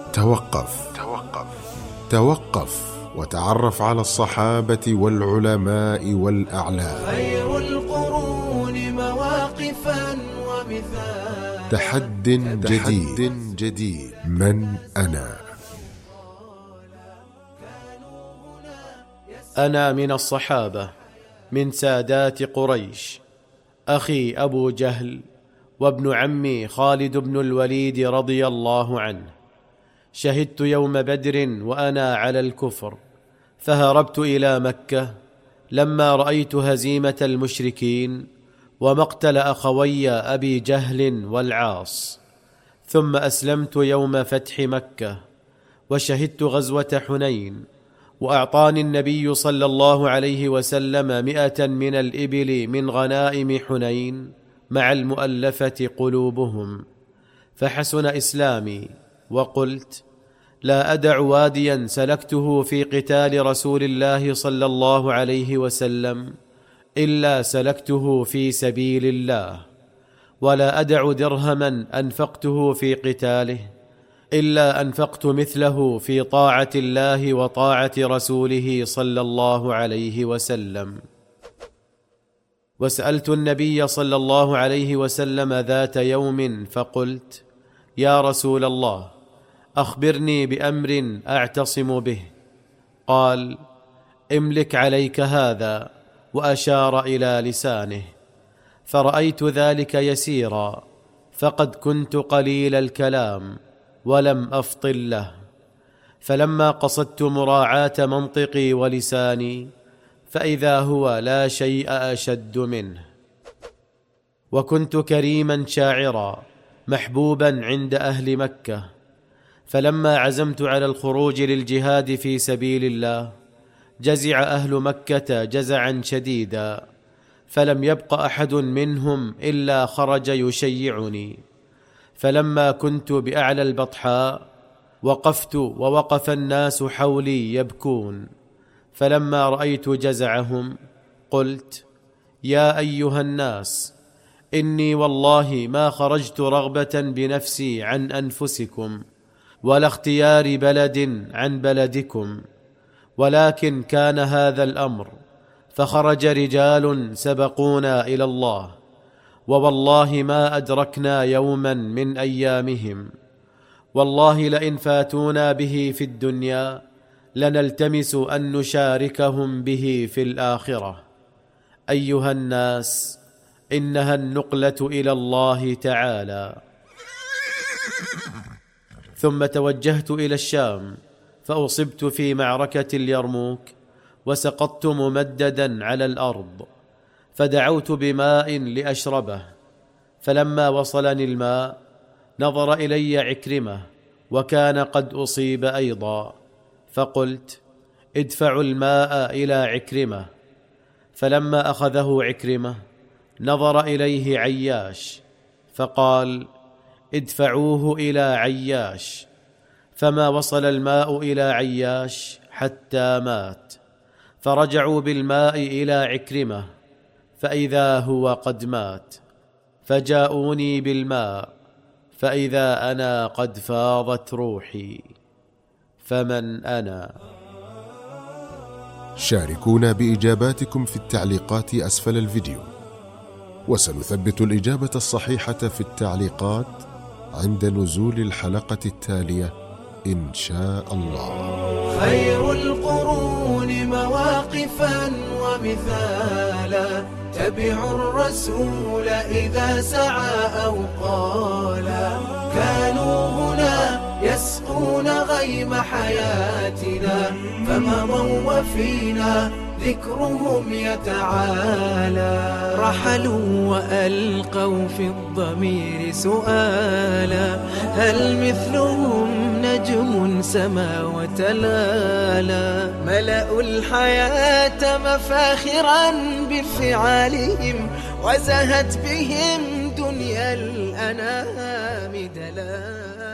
توقف وتعرف على الصحابة والعلماء والأعلام. خير القرون مواقفا ومثالا. تحد جديد. من أنا؟ أنا من الصحابة، من سادات قريش، أخي أبو جهل وابن عمي خالد بن الوليد رضي الله عنه. شهدت يوم بدر وأنا على الكفر، فهربت إلى مكة لما رأيت هزيمة المشركين ومقتل أخوي أبي جهل والعاص. ثم أسلمت يوم فتح مكة، وشهدت غزوة حنين، وأعطاني النبي صلى الله عليه وسلم 100 من الإبل من غنائم حنين مع المؤلفة قلوبهم. فحسن إسلامي، وقلت: لا أدع واديا سلكته في قتال رسول الله صلى الله عليه وسلم إلا سلكته في سبيل الله، ولا أدع درهما أنفقته في قتاله إلا أنفقت مثله في طاعة الله وطاعة رسوله صلى الله عليه وسلم. وسألت النبي صلى الله عليه وسلم ذات يوم فقلت: يا رسول الله، أخبرني بأمر أعتصم به. قال: املك عليك هذا، وأشار إلى لسانه. فرأيت ذلك يسيرا، فقد كنت قليل الكلام ولم أفطن له. فلما قصدت مراعاة منطقي ولساني، فإذا هو لا شيء أشد منه. وكنت كريما شاعرا محبوبا عند أهل مكة، فلما عزمت على الخروج للجهاد في سبيل الله جزع أهل مكة جزعا شديدا، فلم يبق أحد منهم إلا خرج يشيعني. فلما كنت بأعلى البطحاء وقفت، ووقف الناس حولي يبكون. فلما رأيت جزعهم قلت: يا أيها الناس، إني والله ما خرجت رغبة بنفسي عن أنفسكم، ولا اختيار بلد عن بلدكم، ولكن كان هذا الأمر، فخرج رجال سبقونا إلى الله، ووالله ما أدركنا يوما من أيامهم. والله لئن فاتونا به في الدنيا لنلتمس أن نشاركهم به في الآخرة. أيها الناس، إنها النقلة إلى الله تعالى. ثم توجهت إلى الشام، فأصبت في معركة اليرموك، وسقطت ممددا على الأرض، فدعوت بماء لأشربه. فلما وصلني الماء نظر إلي عكرمة، وكان قد أصيب أيضا، فقلت: ادفعوا الماء إلى عكرمة. فلما أخذه عكرمة نظر إليه عياش، فقال: ادفعوه إلى عياش. فما وصل الماء إلى عياش حتى مات. فرجعوا بالماء إلى عكرمة، فإذا هو قد مات. فجاءوني بالماء، فإذا أنا قد فاضت روحي. فمن أنا؟ شاركونا بإجاباتكم في التعليقات أسفل الفيديو، وسنثبت الإجابة الصحيحة في التعليقات عند نزول الحلقة التالية إن شاء الله. خير القرون مواقفا ومثالا، تبعوا الرسول إذا سعى أو قالا. كانوا هنا يسقون غيم حياتنا، فمضوا وفينا ذكرهم يتعالى. رحلوا وألقوا في الضمير سؤالا: هل مثلهم نجم سما وتلالا؟ ملأوا الحياة مفاخرا بفعالهم، وزهت بهم دنيا الأنام دلالا.